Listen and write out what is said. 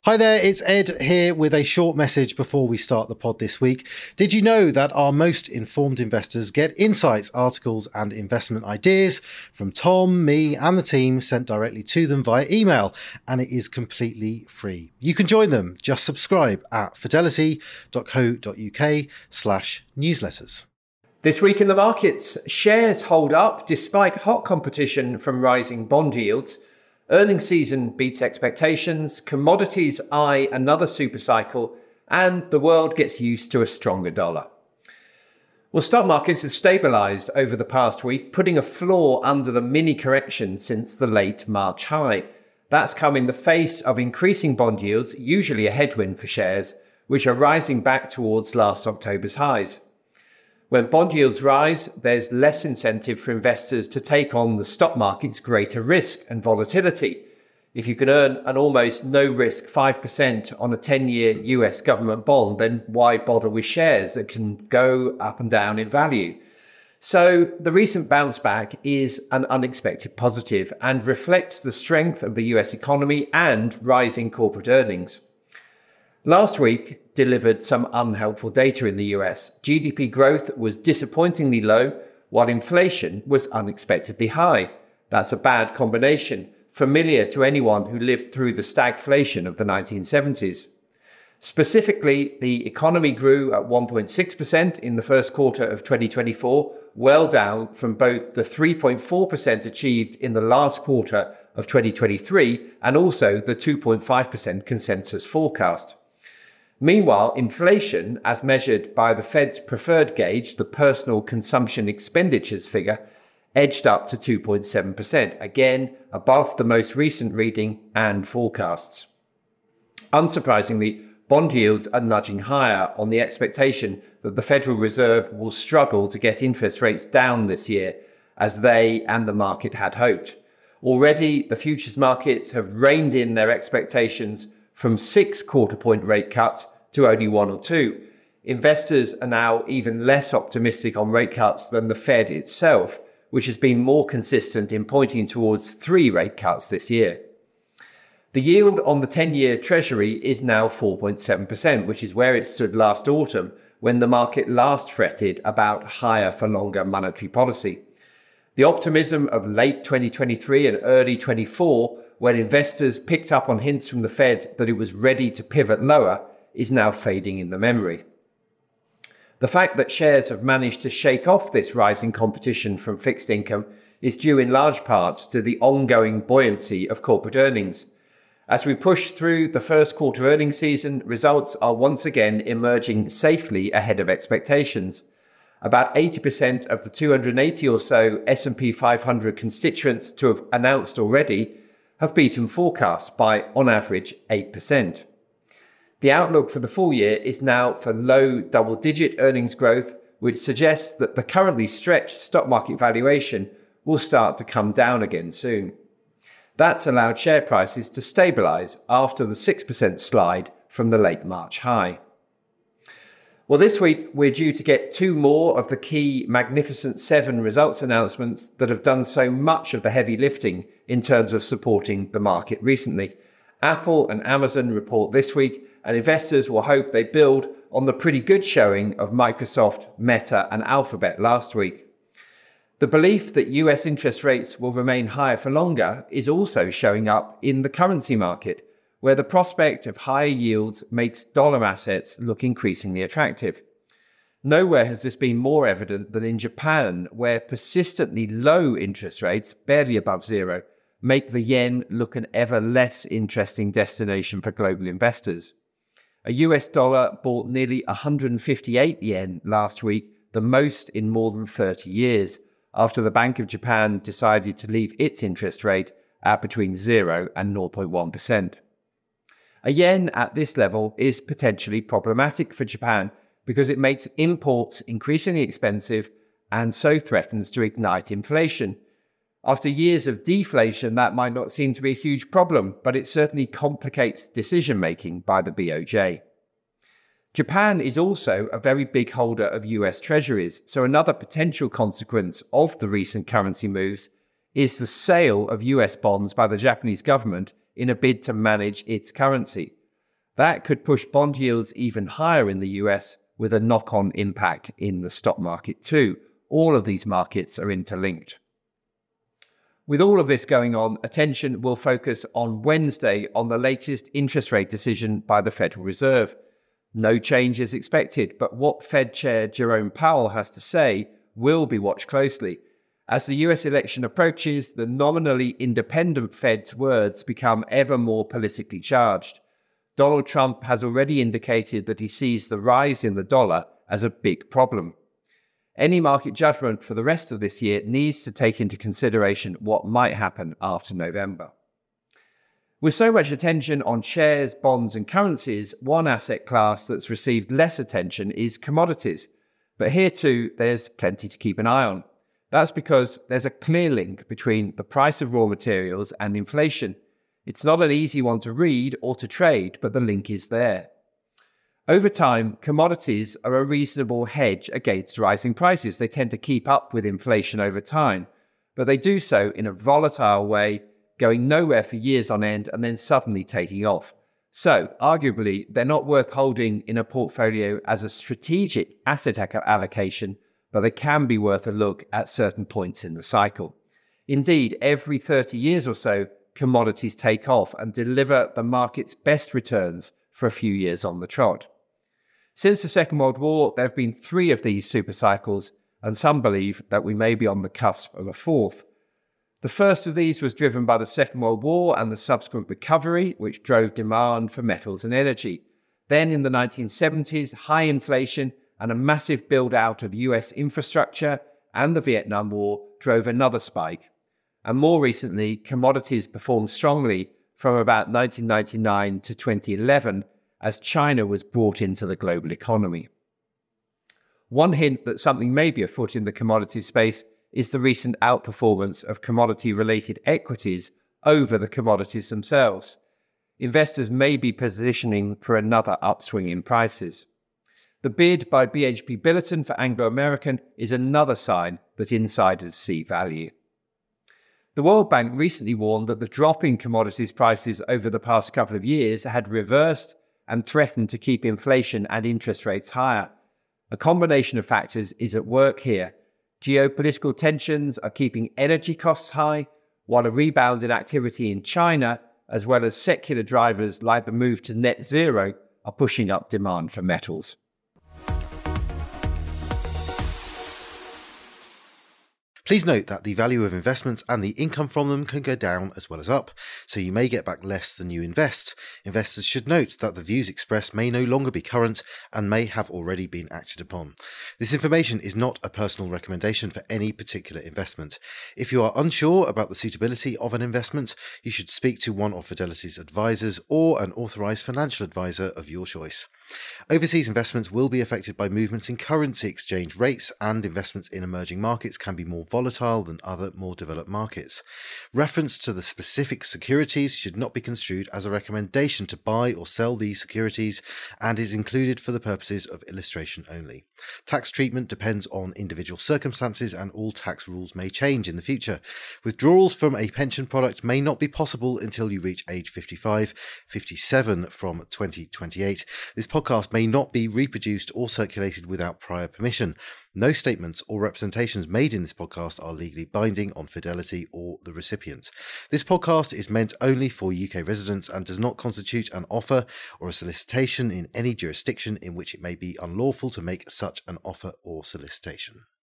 Hi there, it's Ed here with a short message before we start the pod this week. Did you know that our most informed investors get insights, articles, and investment ideas from Tom, me, and the team sent directly to them via email, and it is completely free. You can join them. Just subscribe at fidelity.co.uk/newsletters. This week in the markets, shares hold up despite hot competition from rising bond yields. Earnings season beats expectations, commodities eye another super cycle, and the world gets used to a stronger dollar. Well, stock markets have stabilised over the past week, putting a floor under the mini correction since the late March high. That's come in the face of increasing bond yields, usually a headwind for shares, which are rising back towards last October's highs. When bond yields rise, there's less incentive for investors to take on the stock market's greater risk and volatility. If you can earn an almost no-risk 5% on a 10-year US government bond, then why bother with shares that can go up and down in value? So the recent bounce back is an unexpected positive and reflects the strength of the US economy and rising corporate earnings. Last week delivered some unhelpful data in the US. GDP growth was disappointingly low, while inflation was unexpectedly high. That's a bad combination, familiar to anyone who lived through the stagflation of the 1970s. Specifically, the economy grew at 1.6% in the first quarter of 2024, well down from both the 3.4% achieved in the last quarter of 2023 and also the 2.5% consensus forecast. Meanwhile, inflation, as measured by the Fed's preferred gauge, the personal consumption expenditures figure, edged up to 2.7%, again above the most recent reading and forecasts. Unsurprisingly, bond yields are nudging higher on the expectation that the Federal Reserve will struggle to get interest rates down this year, as they and the market had hoped. Already, the futures markets have reined in their expectations from 6 quarter-point rate cuts to only 1 or 2. Investors are now even less optimistic on rate cuts than the Fed itself, which has been more consistent in pointing towards 3 rate cuts this year. The yield on the 10-year Treasury is now 4.7%, which is where it stood last autumn when the market last fretted about higher for longer monetary policy. The optimism of late 2023 and early 24, when investors picked up on hints from the Fed that it was ready to pivot lower, is now fading in the memory. The fact that shares have managed to shake off this rising competition from fixed income is due in large part to the ongoing buoyancy of corporate earnings. As we push through the first quarter earnings season, results are once again emerging safely ahead of expectations. About 80% of the 280 or so S&P 500 constituents to have announced already have beaten forecasts by, on average, 8%. The outlook for the full year is now for low double-digit earnings growth, which suggests that the currently stretched stock market valuation will start to come down again soon. That's allowed share prices to stabilise after the 6% slide from the late March high. Well, this week we're due to get 2 more of the key Magnificent 7 results announcements that have done so much of the heavy lifting in terms of supporting the market recently. Apple and Amazon report this week, and investors will hope they build on the pretty good showing of Microsoft, Meta, and Alphabet last week. The belief that US interest rates will remain higher for longer is also showing up in the currency market, where the prospect of higher yields makes dollar assets look increasingly attractive. Nowhere has this been more evident than in Japan, where persistently low interest rates, barely above zero, make the yen look an ever less interesting destination for global investors. A US dollar bought nearly 158 yen last week, the most in more than 30 years, after the Bank of Japan decided to leave its interest rate at between 0 and 0.1%. A yen at this level is potentially problematic for Japan because it makes imports increasingly expensive and so threatens to ignite inflation. After years of deflation, that might not seem to be a huge problem, but it certainly complicates decision-making by the BOJ. Japan is also a very big holder of US treasuries, so another potential consequence of the recent currency moves is the sale of US bonds by the Japanese government in a bid to manage its currency. That could push bond yields even higher in the US, with a knock-on impact in the stock market too. All of these markets are interlinked. With all of this going on, attention will focus on Wednesday on the latest interest rate decision by the Federal Reserve. No change is expected, but what Fed Chair Jerome Powell has to say will be watched closely. As the US election approaches, the nominally independent Fed's words become ever more politically charged. Donald Trump has already indicated that he sees the rise in the dollar as a big problem. Any market judgment for the rest of this year needs to take into consideration what might happen after November. With so much attention on shares, bonds, and currencies, one asset class that's received less attention is commodities. But here too, there's plenty to keep an eye on. That's because there's a clear link between the price of raw materials and inflation. It's not an easy one to read or to trade, but the link is there. Over time, commodities are a reasonable hedge against rising prices. They tend to keep up with inflation over time, but they do so in a volatile way, going nowhere for years on end and then suddenly taking off. So, arguably, they're not worth holding in a portfolio as a strategic asset allocation, but they can be worth a look at certain points in the cycle. Indeed, every 30 years or so, commodities take off and deliver the market's best returns for a few years on the trot. Since the Second World War, there have been 3 of these super cycles, and some believe that we may be on the cusp of a 4th. The first of these was driven by the Second World War and the subsequent recovery, which drove demand for metals and energy. Then in the 1970s, high inflation and a massive build-out of US infrastructure and the Vietnam War drove another spike. And more recently, commodities performed strongly from about 1999 to 2011 as China was brought into the global economy. One hint that something may be afoot in the commodities space is the recent outperformance of commodity-related equities over the commodities themselves. Investors may be positioning for another upswing in prices. The bid by BHP Billiton for Anglo American is another sign that insiders see value. The World Bank recently warned that the drop in commodities prices over the past couple of years had reversed and threatened to keep inflation and interest rates higher. A combination of factors is at work here. Geopolitical tensions are keeping energy costs high, while a rebound in activity in China, as well as secular drivers like the move to net zero, are pushing up demand for metals. Please note that the value of investments and the income from them can go down as well as up, so you may get back less than you invest. Investors should note that the views expressed may no longer be current and may have already been acted upon. This information is not a personal recommendation for any particular investment. If you are unsure about the suitability of an investment, you should speak to one of Fidelity's advisors or an authorised financial advisor of your choice. Overseas investments will be affected by movements in currency exchange rates, and investments in emerging markets can be more volatile than other more developed markets. Reference to the specific securities should not be construed as a recommendation to buy or sell these securities and is included for the purposes of illustration only. Tax treatment depends on individual circumstances, and all tax rules may change in the future. Withdrawals from a pension product may not be possible until you reach age 57 from 2028. This podcast may not be reproduced or circulated without prior permission. No statements or representations made in this podcast are legally binding on Fidelity or the recipient. This podcast is meant only for UK residents and does not constitute an offer or a solicitation in any jurisdiction in which it may be unlawful to make such an offer or solicitation.